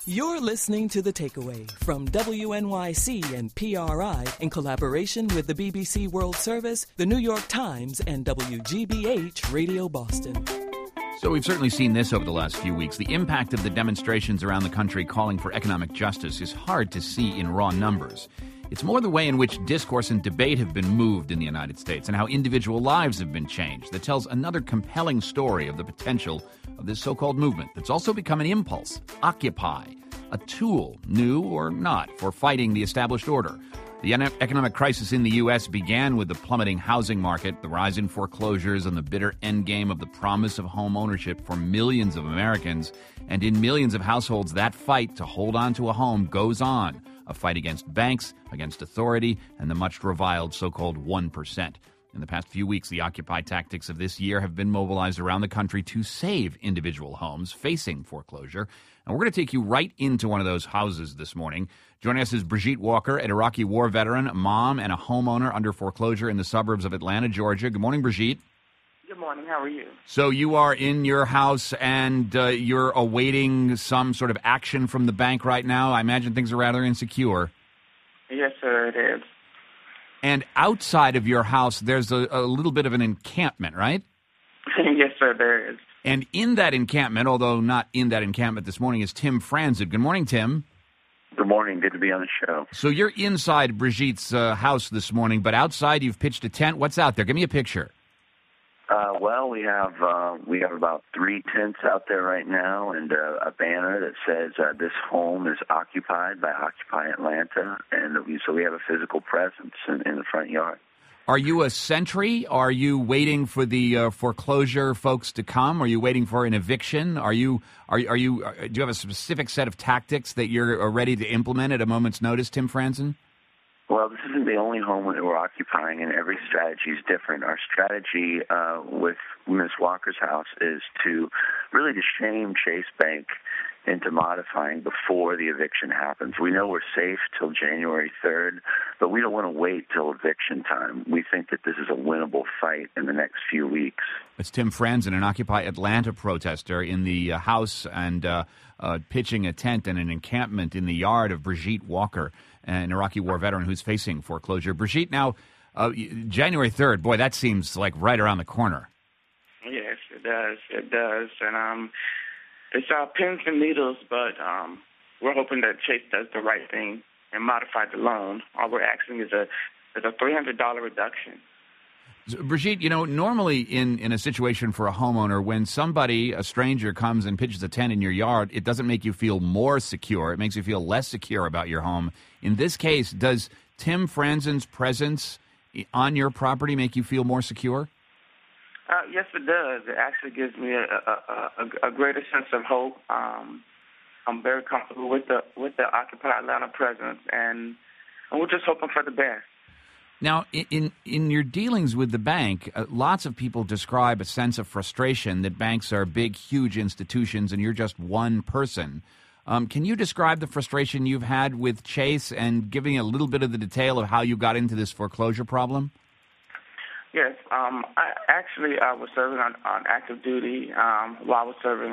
You're listening to The Takeaway from WNYC and PRI in collaboration with the BBC World Service, the New York Times, and WGBH Radio Boston. So we've certainly seen this over the last few weeks. The impact of the demonstrations around the country calling for economic justice is hard to see in raw numbers. It's more the way in which discourse and debate have been moved in the United States and how individual lives have been changed that tells another compelling story of the potential of this so-called movement that's also become an impulse, Occupy, a tool, new or not, for fighting the established order. The economic crisis in the U.S. began with the plummeting housing market, the rise in foreclosures, and the bitter endgame of the promise of home ownership for millions of Americans. And in millions of households, that fight to hold on to a home goes on. A fight against banks, against authority, and the much reviled so-called 1%. In the past few weeks, the Occupy tactics of this year have been mobilized around the country to save individual homes facing foreclosure. And we're going to take you right into one of those houses this morning. Joining us is Brigitte Walker, an Iraqi war veteran, mom, and a homeowner under foreclosure in the suburbs of Atlanta, Georgia. Good morning, Brigitte. Good morning. How are you? So you are in your house and you're awaiting some sort of action from the bank right now. I imagine things are rather insecure. Yes, sir, it is. And outside of your house, there's a little bit of an encampment, right? Yes, sir, there is. And in that encampment, although not in that encampment this morning, is Tim Franzen. Good morning, Tim. Good morning. Good to be on the show. So you're inside Brigitte's house this morning, but outside you've pitched a tent. What's out there? Give me a picture. Well, we have about 3 tents out there right now, and a banner that says this home is occupied by Occupy Atlanta, and so we have a physical presence in the front yard. Are you a sentry? Are you waiting for the foreclosure folks to come? Are you waiting for an eviction? Do you have a specific set of tactics that you're ready to implement at a moment's notice, Tim Franzen? Well, this isn't the only home that we're occupying, and every strategy is different. Our strategy with Ms. Walker's house is to really to shame Chase Bank into modifying before the eviction happens. We know we're safe till January 3rd, but we don't want to wait till eviction time. We think that this is a winnable fight in the next few weeks. It's Tim Franzen, an Occupy Atlanta protester in the house and pitching a tent and an encampment in the yard of Brigitte Walker, an Iraqi war veteran who's facing foreclosure. Brigitte, now, January 3rd, boy, that seems like right around the corner. Yes, it does. It does. And it's pins and needles, but we're hoping that Chase does the right thing and modify the loan. All we're asking is a $300 reduction. Brigitte, normally in a situation for a homeowner, when somebody, a stranger, comes and pitches a tent in your yard, it doesn't make you feel more secure. It makes you feel less secure about your home. In this case, does Tim Franzen's presence on your property make you feel more secure? Yes, it does. It actually gives me a greater sense of hope. I'm very comfortable with the Occupy Atlanta presence, and we're just hoping for the best. Now, in your dealings with the bank, lots of people describe a sense of frustration that banks are big, huge institutions and you're just one person. Can you describe the frustration you've had with Chase and giving a little bit of the detail of how you got into this foreclosure problem? Yes. I was serving on active duty while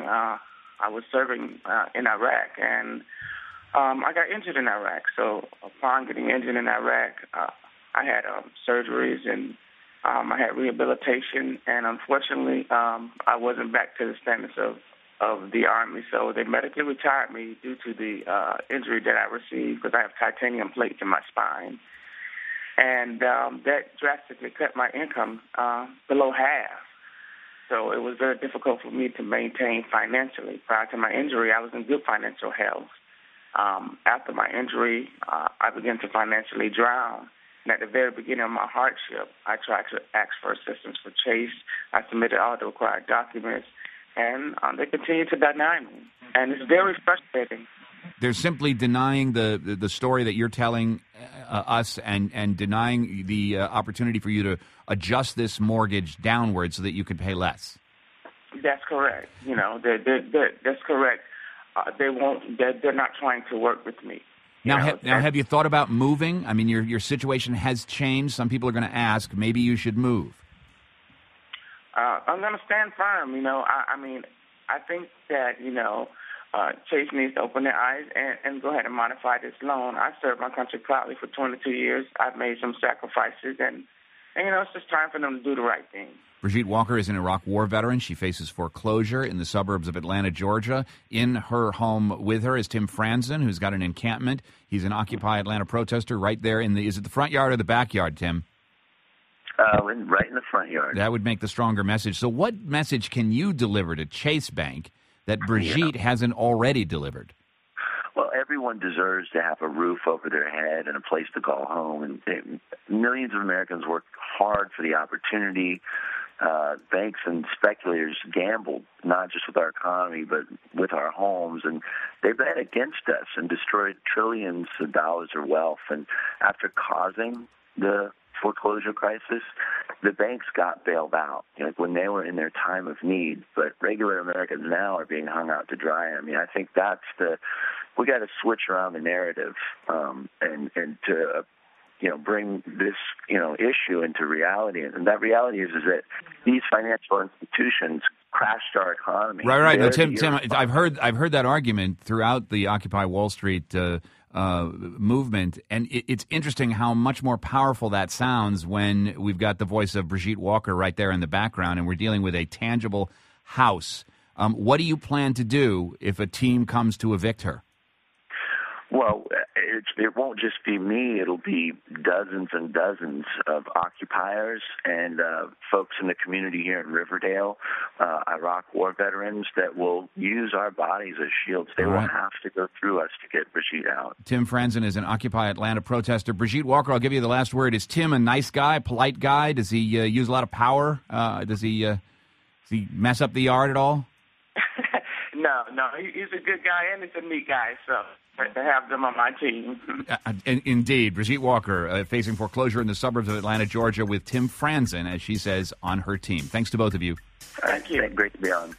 I was serving in Iraq, and I got injured in Iraq. So upon getting injured in Iraq, I had surgeries and I had rehabilitation, and unfortunately, I wasn't back to the standards of the Army. So they medically retired me due to the injury that I received because I have titanium plates in my spine. And that drastically cut my income below half. So it was very difficult for me to maintain financially. Prior to my injury, I was in good financial health. After my injury, I began to financially drown. And at the very beginning of my hardship, I tried to ask for assistance for Chase. I submitted all the required documents, and they continued to deny me. And it's very frustrating. They're simply denying the story that you're telling us and denying the opportunity for you to adjust this mortgage downward so that you could pay less. That's correct. That's correct. They won't. They're not trying to work with me. Now, have you thought about moving? I mean, your situation has changed. Some people are going to ask, maybe you should move. I'm going to stand firm. I think that, Chase needs to open their eyes and go ahead and modify this loan. I served my country proudly for 22 years. I've made some sacrifices, and it's just time for them to do the right thing. Brigitte Walker is an Iraq War veteran. She faces foreclosure in the suburbs of Atlanta, Georgia. In her home with her is Tim Franzen, who's got an encampment. He's an Occupy Atlanta protester right there is it the front yard or the backyard, Tim? Right in the front yard. That would make the stronger message. So what message can you deliver to Chase Bank that Brigitte hasn't already delivered? Well, everyone deserves to have a roof over their head and a place to call home. And millions of Americans work hard for the opportunity. Banks and speculators gambled, not just with our economy, but with our homes. And they bet against us and destroyed trillions of dollars of wealth. And after causing the foreclosure crisis, the banks got bailed out, when they were in their time of need. But regular Americans now are being hung out to dry. I mean, I think we got to switch around the narrative and to bring this issue into reality. And that reality is that these financial institutions crashed our economy. Right. No, Tim, I've heard that argument throughout the Occupy Wall Street movement, and it's interesting how much more powerful that sounds when we've got the voice of Brigitte Walker right there in the background, and we're dealing with a tangible house. What do you plan to do if a team comes to evict her? Well, it won't just be me. It'll be dozens and dozens of occupiers and folks in the community here in Riverdale, Iraq War veterans that will use our bodies as shields. They will have to go through us to get Brigitte out. Tim Franzen is an Occupy Atlanta protester. Brigitte Walker, I'll give you the last word. Is Tim a nice guy, polite guy? Does he use a lot of power? Does he mess up the yard at all? No, he's a good guy and he's a neat guy, so to have them on my team. Indeed. Brigitte Walker facing foreclosure in the suburbs of Atlanta, Georgia, with Tim Franzen, as she says, on her team. Thanks to both of you. Thank you. Great to be on.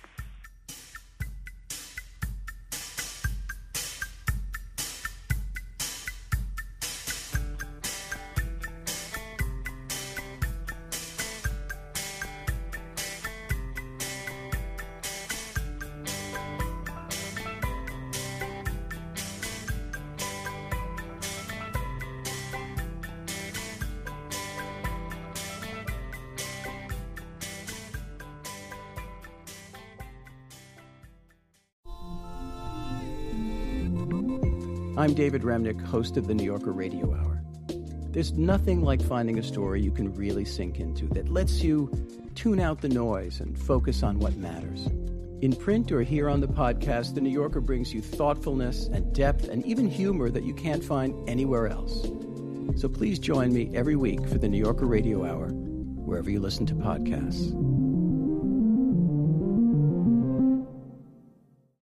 I'm David Remnick, host of the New Yorker Radio Hour. There's nothing like finding a story you can really sink into that lets you tune out the noise and focus on what matters. In print or here on the podcast, the New Yorker brings you thoughtfulness and depth and even humor that you can't find anywhere else. So please join me every week for the New Yorker Radio Hour, wherever you listen to podcasts.